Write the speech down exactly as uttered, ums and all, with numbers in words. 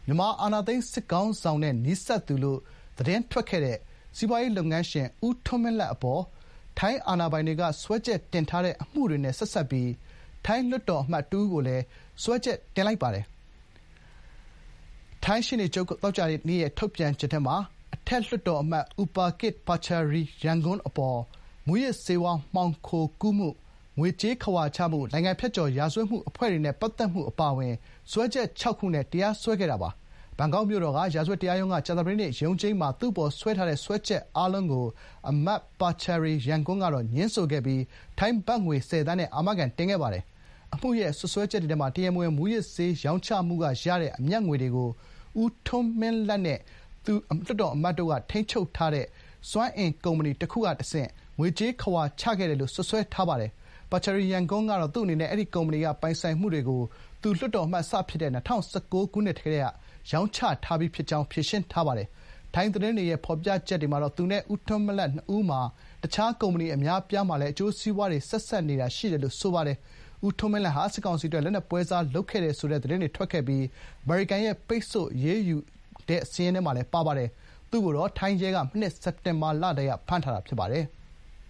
မြန်မာအာဏာသိမ်းစစ်ခေါင်းဆောင်နဲ့နီးစပ်သူလို့သတင်းထွက်ခဲ့တဲ့စီးပွားရေးလုပ်ငန်းရှင်ဦးထွန်းမင်းလတ်အပေါ်ထိုင်းအာဏာပိုင်တွေကစွဲချက်တင်ထားတဲ့အမှုတွေနဲ့ဆက်စပ်ပြီးထိုင်းလွှတ်တော်အမတ်တဦးကိုလည်းစွဲချက်တင်လိုက်ပါတယ်။ထိုင်းရှေ့နေချုပ်သောကြာနေ့ရဲ့ထုတ်ပြန်ချက်ထဲမှာအထက်လွှတ်တော်အမတ်ဥပါကစ်ပါချာရီရန်ကွန်းအပေါ်မူးယစ်ဆေးဝါးမှောင်ခိုကူးမှု၊ငွေကြေးခဝါချမှု၊နိုင်ငံဖြတ်ကျော်ရာဇဝတ်မှုအဖွဲ့တွေနဲ့ပတ်သက်မှုအပါအဝင်စွဲချက်ခြောက်ခုနဲ့တရားစွဲခဲ့တာပါ။ဘန်ကောက်မြို့တော်ကရာဇဝတ်တရားရုံးကကြာသပတေးနေ့ရုံးချိန်းမှာသူ့အပေါ်စွဲထားတဲ့စွဲချက်အားလုံးကိုအမတ်ပါချာရီရန်ကွန်းကတော့ငြင်းဆိုခဲ့ပြီးထိုင်းဘတ်ငွေဆယ်သန်းနဲ့အာမခံတင်ခဲ့ပါတယ်။အမှုရဲ့စွပ်စွဲချက်တွေထဲမှာတရားမဝင်မူးယစ်ဆေးရောင်းချမှုကရတဲ့အမြတ်ငွေတွေကိုဦးထွန်းမင်းလတ်နဲ့သူလွှတ်တော်အမတ်တို့ကထိန်းချုပ်ထားတဲ့စွမ်းအင်ကုမ္ပဏီတခုကတဆင့်ငွေကြေးခဝါချခဲ့တယ်လို့စွပ်စွဲထားပါတယ်။ပါချာရီရန်ကွန်းကတော့သူ့အနေနဲ့အဲဒီကုမ္ပဏီကပိုင်ဆိုင်မှုတွေကိုသူလွှတ်တော်အမတ်စဖြစ်တဲ့၂၀၁၉ခုနှစ်ကတည်းကရောင်းချထားပြီးဖြစ်ကြောင်းဖြေရှင်းထားပါတယ်။ထိုင်းသတင်းတွေရဲ့ဖော်ပြချက်တွေမှာတော့သူနဲ့ဦးထွန်းမင်းလတ်နှစ်ဦးမှာတခြားကုမ္ပဏီအများအပြားမှာလည်းအကျိုးစီးပွားတွေဆက်စပ်နေတာရှိတယ်လို့ဆိုပါတယ်။ဦးထွန်းမင်းလတ်ဟာစစ်ကောင်စီအတွက်လက်နက်ပွဲစားလုပ်ခဲ့တယ်ဆိုတဲ့သတင်းတွေထွက်ခဲ့ပြီးအမေရိကန်ရဲ့ပိတ်ဆို့အရေးယူတဲ့စာရင်းထဲမှာလည်းပါပါတယ်။သူ့ကိုတော့ထိုင်းရဲကမနှစ်စက်တင်ဘာလတည်းကဖမ်းထားတာဖြစ်ပါတယ်။